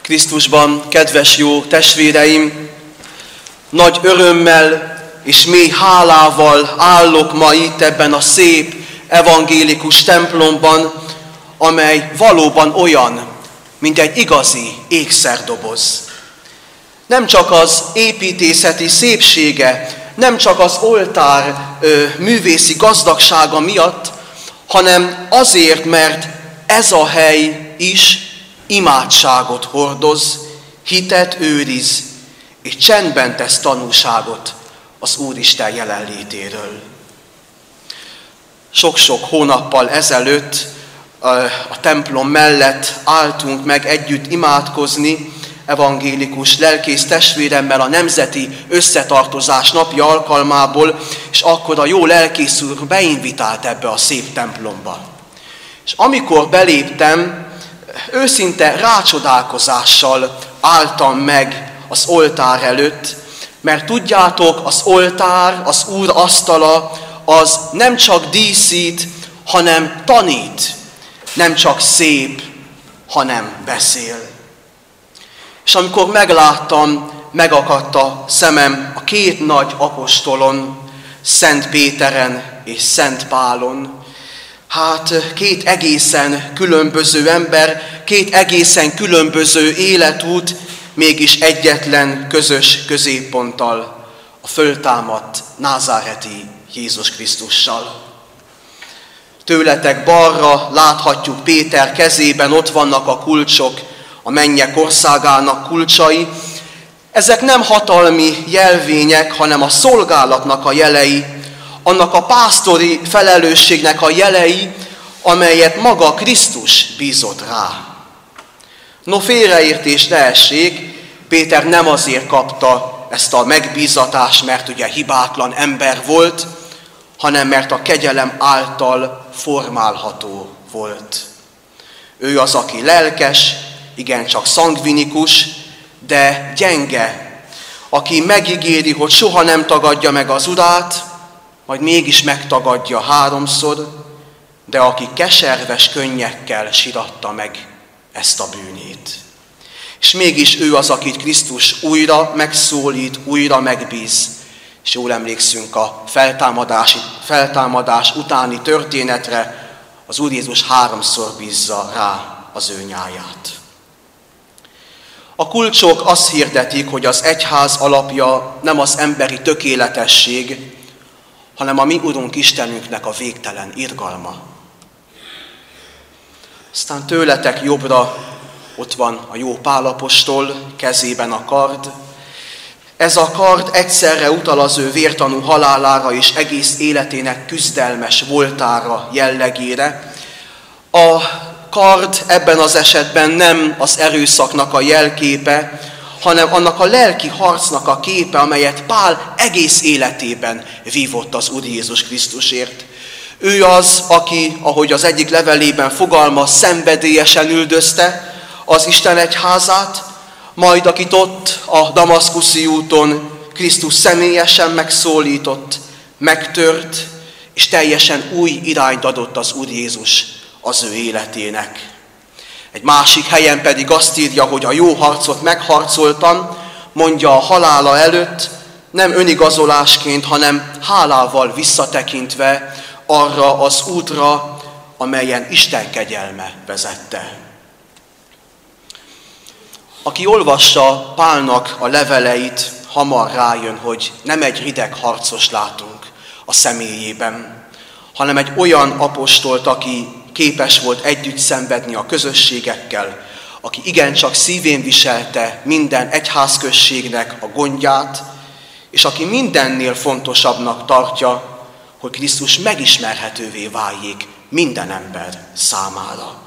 Krisztusban, kedves jó testvéreim, nagy örömmel és mély hálával állok ma itt ebben a szép evangélikus templomban, amely valóban olyan, mint egy igazi ékszerdoboz. Nem csak az építészeti szépsége, nem csak az oltár művészi gazdagsága miatt, hanem azért, mert ez a hely is imádságot hordoz, hitet őriz, és csendben tesz tanúságot az Úristen jelenlétéről. Sok-sok hónappal ezelőtt a templom mellett álltunk meg együtt imádkozni, evangélikus lelkész testvéremmel a Nemzeti Összetartozás napja alkalmából, és akkor a jó lelkész úr beinvitált ebbe a szép templomba. És amikor beléptem, őszinte rácsodálkozással álltam meg az oltár előtt, mert tudjátok, az oltár, az Úr asztala, az nem csak díszít, hanem tanít, nem csak szép, hanem beszél. És amikor megláttam, megakadt a szemem a két nagy apostolon, Szent Péteren és Szent Pálon. Hát két egészen különböző ember, két egészen különböző életút, mégis egyetlen közös középponttal, a föltámadt názáreti Jézus Krisztussal. Tőletek balra láthatjuk Péter kezében, ott vannak a kulcsok, a mennyek országának kulcsai. Ezek nem hatalmi jelvények, hanem a szolgálatnak a jelei, annak a pásztori felelősségnek a jelei, amelyet maga Krisztus bízott rá. No, félreértés ne essék, Péter nem azért kapta ezt a megbízatást, mert ugye hibátlan ember volt, hanem mert a kegyelem által formálható volt. Ő az, aki lelkes, igencsak szangvinikus, de gyenge, aki megígéri, hogy soha nem tagadja meg az Urát, majd mégis megtagadja háromszor, de aki keserves könnyekkel siratta meg ezt a bűnét. És mégis ő az, akit Krisztus újra megszólít, újra megbíz. És jól emlékszünk a feltámadás utáni történetre, az Úr Jézus háromszor bízza rá az ő nyáját. A kulcsok azt hirdetik, hogy az egyház alapja nem az emberi tökéletesség, hanem a mi Urunk Istenünknek a végtelen irgalma. Aztán tőletek jobbra ott van a jó Pál apostol, kezében a kard. Ez a kard egyszerre utal az ő vértanú halálára és egész életének küzdelmes voltára, jellegére. A kard ebben az esetben nem az erőszaknak a jelképe, hanem annak a lelki harcnak a képe, amelyet Pál egész életében vívott az Úr Jézus Krisztusért. Ő az, aki, ahogy az egyik levelében fogalmaz, szenvedélyesen üldözte az Isten egyházát, majd akit ott a damaszkuszi úton Krisztus személyesen megszólított, megtört, és teljesen új irányt adott az Úr Jézus az ő életének. Egy másik helyen pedig azt írja, hogy a jó harcot megharcoltam, mondja a halála előtt, nem önigazolásként, hanem hálával visszatekintve arra az útra, amelyen Isten kegyelme vezette. Aki olvassa Pálnak a leveleit, hamar rájön, hogy nem egy rideg harcos látunk a személyében, hanem egy olyan apostolt, aki képes volt együtt szenvedni a közösségekkel, aki igencsak szívén viselte minden egyházközségnek a gondját, és aki mindennél fontosabbnak tartja, hogy Krisztus megismerhetővé váljék minden ember számára.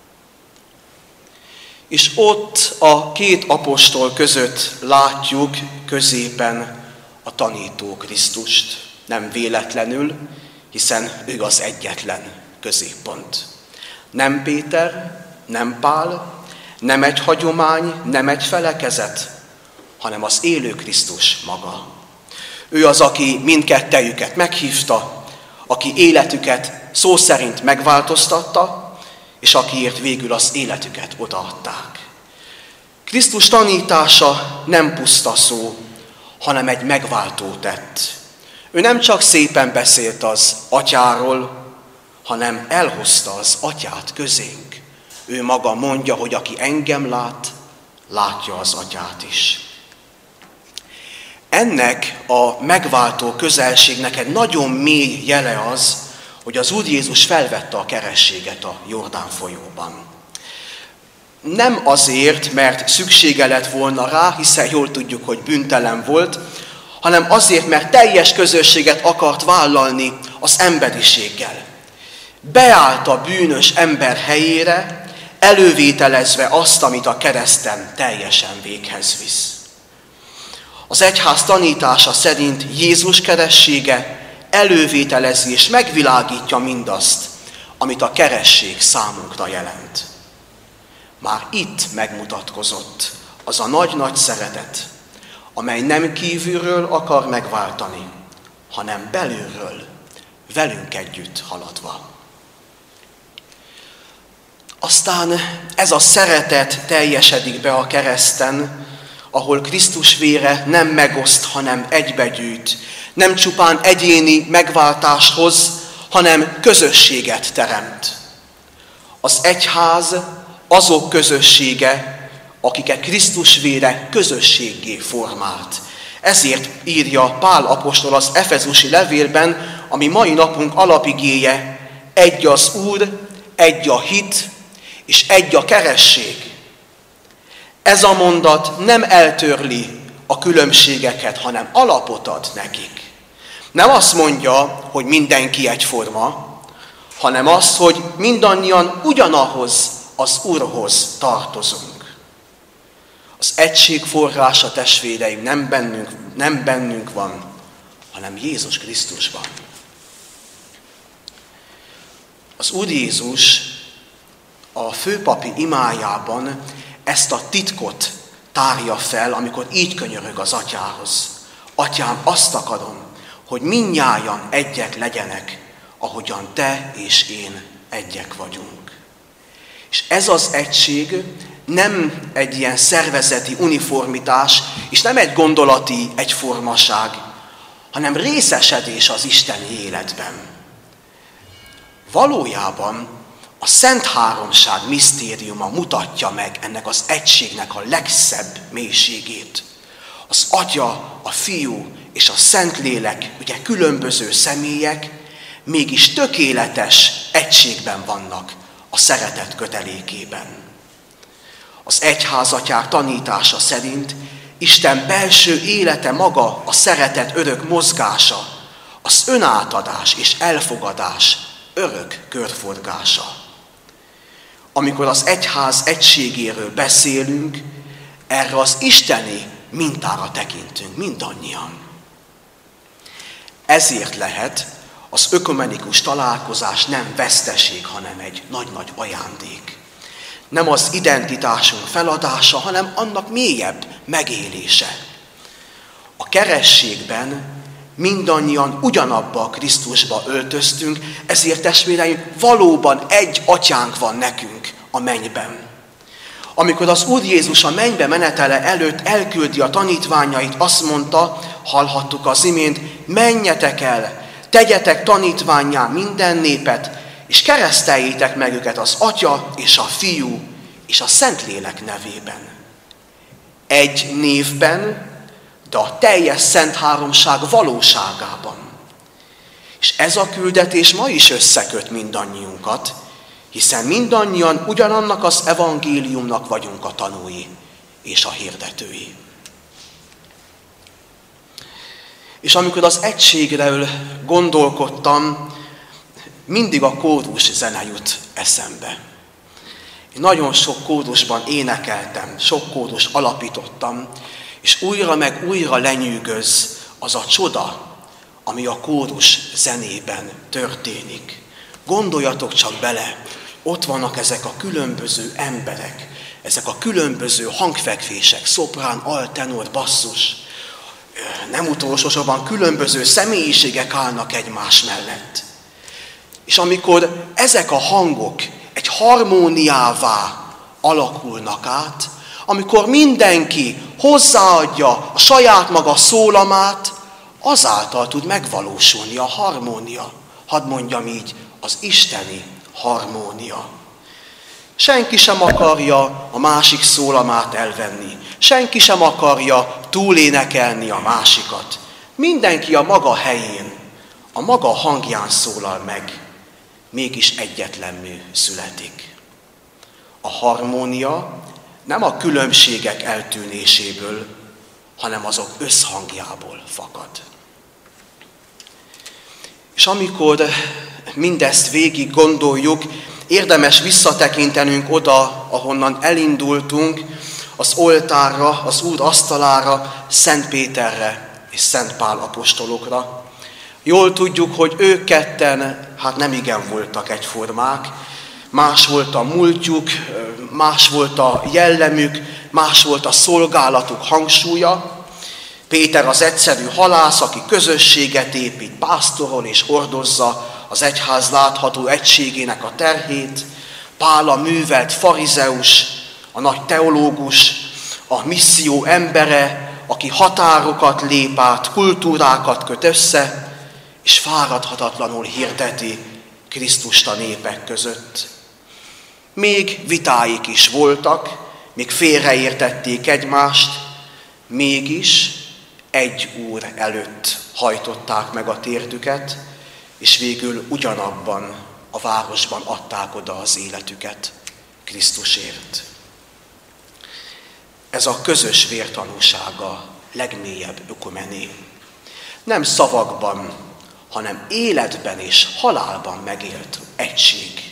És ott a két apostol között látjuk középen a tanító Krisztust. Nem véletlenül, hiszen ő az egyetlen középpont. Nem Péter, nem Pál, nem egy hagyomány, nem egy felekezet, hanem az élő Krisztus maga. Ő az, aki mindkettejüket meghívta, aki életüket szó szerint megváltoztatta, és akiért végül az életüket odaadták. Krisztus tanítása nem puszta szó, hanem egy megváltó tett. Ő nem csak szépen beszélt az atyáról, hanem elhozta az atyát közénk. Ő maga mondja, hogy aki engem lát, látja az atyát is. Ennek a megváltó közelségnek egy nagyon mély jele az, hogy az Úr Jézus felvette a kerességet a Jordán folyóban. Nem azért, mert szüksége lett volna rá, hiszen jól tudjuk, hogy bűntelen volt, hanem azért, mert teljes közösséget akart vállalni az emberiséggel. Beállt a bűnös ember helyére, elővételezve azt, amit a kereszten teljesen véghez visz. Az egyház tanítása szerint Jézus keressége elővételezi és megvilágítja mindazt, amit a keresség számunkra jelent. Már itt megmutatkozott az a nagy-nagy szeretet, amely nem kívülről akar megváltani, hanem belülről, velünk együtt haladva. Aztán ez a szeretet teljesedik be a kereszten, ahol Krisztus vére nem megoszt, hanem egybegyűjt, nem csupán egyéni megváltást hoz, hanem közösséget teremt. Az egyház azok közössége, akiket Krisztus vére közösséggé formált. Ezért írja Pál apostol az efezusi levélben, ami mai napunk alapigéje, egy az Úr, egy a hit, és egy a keresség. Ez a mondat nem eltörli a különbségeket, hanem alapot ad nekik. Nem azt mondja, hogy mindenki egyforma, hanem azt, hogy mindannyian ugyanahoz az Úrhoz tartozunk. Az egység forrása, testvéreim, nem bennünk van, hanem Jézus Krisztusban. Az Úr Jézus a főpapi imájában ezt a titkot tárja fel, amikor így könyörög az atyához. Atyám, azt akarom, hogy mindnyájan egyek legyenek, ahogyan te és én egyek vagyunk. És ez az egység nem egy ilyen szervezeti uniformitás, és nem egy gondolati egyformaság, hanem részesedés az isteni életben. Valójában a Szent Háromság misztériuma mutatja meg ennek az egységnek a legszebb mélységét. Az Atya, a Fiú és a Szentlélek, ugye különböző személyek, mégis tökéletes egységben vannak a szeretet kötelékében. Az egyházatyák tanítása szerint Isten belső élete maga a szeretet örök mozgása, az önátadás és elfogadás örök körforgása. Amikor az egyház egységéről beszélünk, erre az isteni mintára tekintünk mindannyian. Ezért lehet az ökumenikus találkozás nem veszteség, hanem egy nagy-nagy ajándék. Nem az identitásunk feladása, hanem annak mélyebb megélése. A kerességben mindannyian ugyanabba a Krisztusba öltöztünk, ezért testvéreim, valóban egy atyánk van nekünk a mennyben. Amikor az Úr Jézus a mennybe menetele előtt elküldi a tanítványait, azt mondta, hallhattuk az imént, menjetek el, tegyetek tanítvánnyá minden népet, és kereszteljétek meg őket az Atya és a Fiú és a Szentlélek nevében. Egy névben, de a teljes Szent Háromság valóságában. És ez a küldetés ma is összeköt mindannyiunkat, hiszen mindannyian ugyanannak az evangéliumnak vagyunk a tanúi és a hirdetői. És amikor az egységről gondolkodtam, mindig a kórus zene jut eszembe. Én nagyon sok kórusban énekeltem, sok kórus alapítottam, és újra meg újra lenyűgöz az a csoda, ami a kórus zenében történik. Gondoljatok csak bele, ott vannak ezek a különböző emberek, ezek a különböző hangfekvések, szoprán, alt, tenor, basszus. Nem utolsó sorban különböző személyiségek állnak egymás mellett. És amikor ezek a hangok egy harmóniává alakulnak át, amikor mindenki hozzáadja a saját maga szólamát, azáltal tud megvalósulni a harmónia. Hadd mondjam így, az isteni harmónia. Senki sem akarja a másik szólamát elvenni. Senki sem akarja túlénekelni a másikat. Mindenki a maga helyén, a maga hangján szólal meg, mégis egyetlenül születik. A harmónia nem a különbségek eltűnéséből, hanem azok összhangjából fakad. És amikor mindezt végig gondoljuk, érdemes visszatekintenünk oda, ahonnan elindultunk, az oltárra, az Úr asztalára, Szent Péterre és Szent Pál apostolokra. Jól tudjuk, hogy ők ketten nem igen voltak egyformák, más volt a múltjuk, más volt a jellemük, más volt a szolgálatuk hangsúlya. Péter az egyszerű halász, aki közösséget épít, pásztorol és hordozza az egyház látható egységének a terhét. Pál a művelt farizeus, a nagy teológus, a misszió embere, aki határokat lép át, kultúrákat köt össze, és fáradhatatlanul hirdeti Krisztust a népek között. Még vitáik is voltak, még félreértették egymást, mégis egy Úr előtt hajtották meg a térdüket, és végül ugyanabban a városban adták oda az életüket Krisztusért. Ez a közös vértanúsága legmélyebb ökumené. Nem szavakban, hanem életben és halálban megélt egység.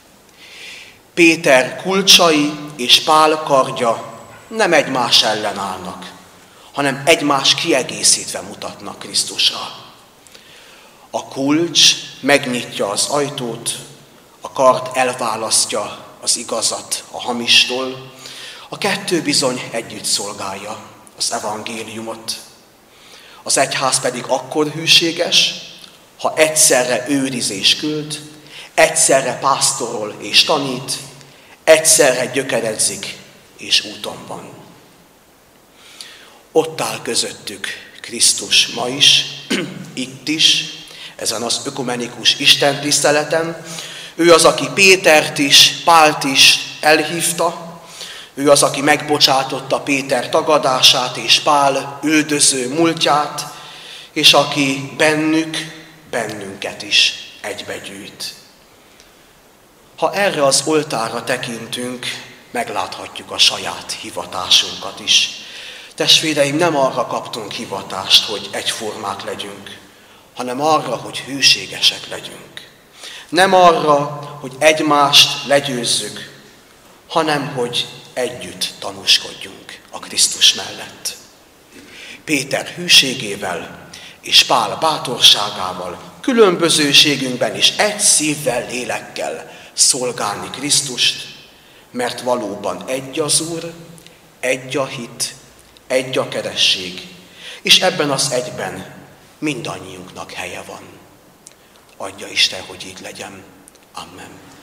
Péter kulcsai és Pál kardja nem egymás ellen állnak, hanem egymás kiegészítve mutatnak Krisztusra. A kulcs megnyitja az ajtót, a kard elválasztja az igazat a hamistól, a kettő bizony együtt szolgálja az evangéliumot. Az egyház pedig akkor hűséges, ha egyszerre őriz és küld, egyszerre pásztorol és tanít, egyszerre gyökeredzik és úton van. Ott áll közöttük Krisztus ma is, itt is, ezen az ökumenikus istentiszteleten. Ő az, aki Pétert is, Pált is elhívta, ő az, aki megbocsátotta Péter tagadását és Pál üldöző múltját, és aki bennünket is egybegyűjt. Ha erre az oltárra tekintünk, megláthatjuk a saját hivatásunkat is. Testvéreim, nem arra kaptunk hivatást, hogy egyformák legyünk, hanem arra, hogy hűségesek legyünk. Nem arra, hogy egymást legyőzzük, hanem hogy együtt tanúskodjunk a Krisztus mellett. Péter hűségével és Pál bátorságával, különbözőségünkben is egy szívvel, lélekkel szolgálni Krisztust, mert valóban egy az Úr, egy a hit, egy a keresség, és ebben az egyben mindannyiunknak helye van. Adja Isten, hogy így legyen. Amen.